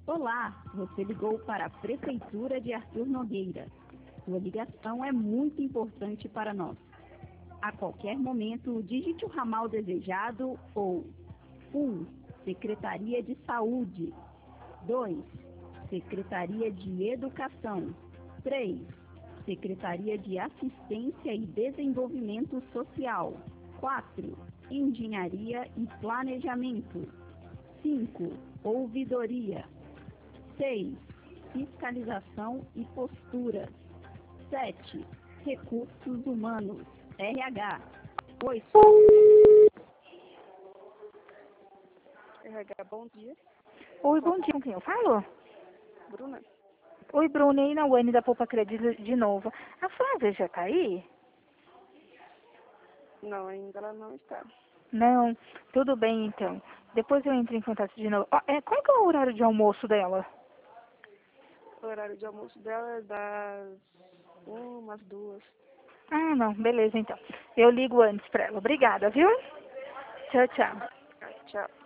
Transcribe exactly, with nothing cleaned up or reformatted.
Olá, você ligou para a Prefeitura de Arthur Nogueira. Sua ligação é muito importante para nós. A qualquer momento, digite o ramal desejado ou um. Secretaria de Saúde. dois. Secretaria de Educação. três. Secretaria de Assistência e Desenvolvimento Social. quatro. Engenharia e Planejamento. cinco. Ouvidoria. seis. Fiscalização e Posturas. sete. Recursos Humanos. R H. oito. R H, bom dia. Oi, bom dia. Com quem eu falo? Bruna? Oi, Bruna, e aí na U N da Poupa Crédito de novo. A Flávia já tá aí? Não, ainda ela não está. Não, tudo bem então. Depois eu entro em contato de novo. Ó, é, qual que é o horário de almoço dela? O horário de almoço dela é das umas, duas. Ah, não, beleza então. Eu ligo antes pra ela. Obrigada, viu? Tchau, tchau. Tchau.